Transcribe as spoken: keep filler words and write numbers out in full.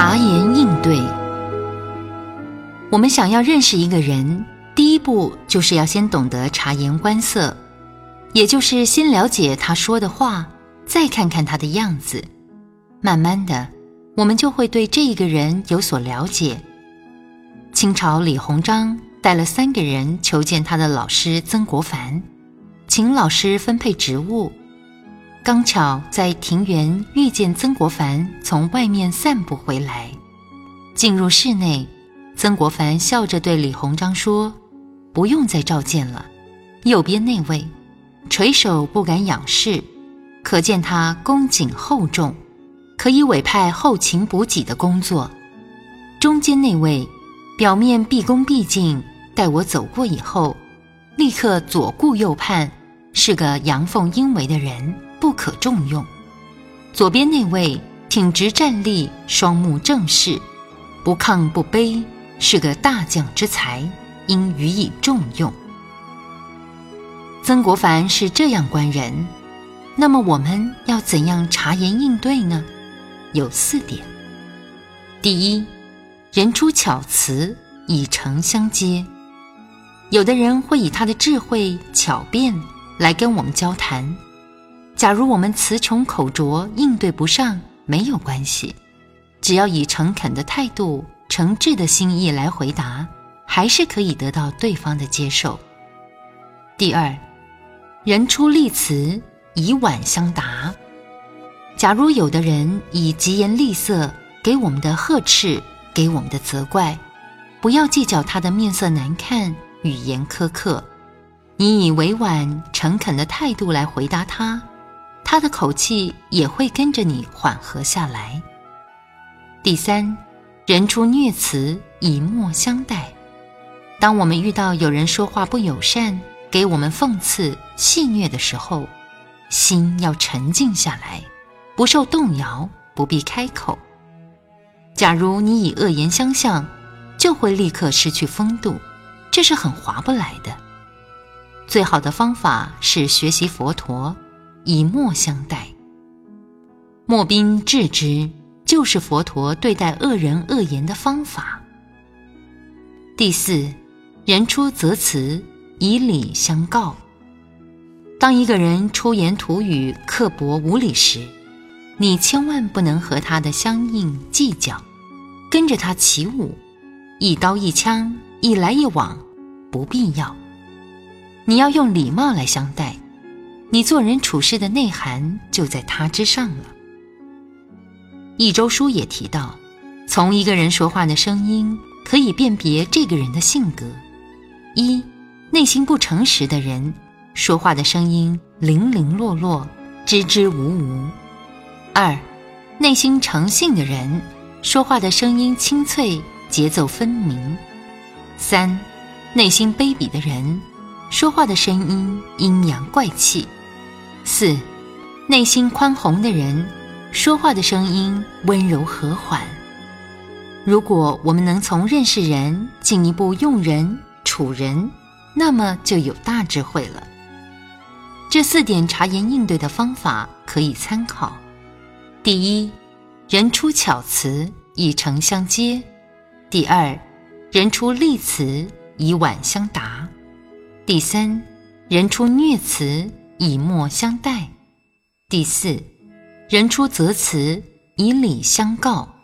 察言应对。我们想要认识一个人，第一步就是要先懂得察言观色，也就是先了解他说的话，再看看他的样子。慢慢的，我们就会对这一个人有所了解。清朝李鸿章带了三个人求见他的老师曾国藩，请老师分配职务。刚巧在庭园遇见曾国藩从外面散步回来，进入室内，曾国藩笑着对李鸿章说：不用再召见了，右边那位垂手不敢仰视，可见他恭谨厚重，可以委派后勤补给的工作。中间那位表面毕恭毕敬，待我走过以后，立刻左顾右盼，是个阳奉阴违的人，不可重用。左边那位挺直站立，双目正视，不亢不卑，是个大将之才，应予以重用。曾国藩是这样观人，那么我们要怎样察言应对呢？有四点。第一，人出巧辞，以诚相接。有的人会以他的智慧巧辩来跟我们交谈，假如我们词穷口拙，应对不上，没有关系，只要以诚恳的态度、诚挚的心意来回答，还是可以得到对方的接受。第二，人出利词，以婉相答。假如有的人以疾言厉色给我们的呵斥，给我们的责怪，不要计较他的面色难看，语言苛刻，你以委婉诚恳的态度来回答他，他的口气也会跟着你缓和下来。第三，人出疟词，以默相待。当我们遇到有人说话不友善，给我们讽刺戏谑的时候，心要沉静下来，不受动摇，不必开口。假如你以恶言相向，就会立刻失去风度，这是很划不来的。最好的方法是学习佛陀，以默相待。默宾致之，就是佛陀对待恶人恶言的方法。第四，人出则辞，以礼相告。当一个人出言吐语刻薄无礼时，你千万不能和他的相应计较，跟着他起舞，一刀一枪，一来一往，不必要。你要用礼貌来相待，你做人处事的内涵就在他之上了。一周书也提到，从一个人说话的声音可以辨别这个人的性格。一，内心不诚实的人，说话的声音零零落落，支支吾吾。二，内心诚信的人，说话的声音清脆，节奏分明。三，内心卑鄙的人，说话的声音阴阳怪气。四，内心宽宏的人，说话的声音温柔和缓。如果我们能从认识人进一步用人处人，那么就有大智慧了。这四点察言应对的方法可以参考。第一，人出巧辞，以诚相接。第二，人出利词，以婉相答。第三，人出疟词，以默相待。第四，人出则辞，以礼相告。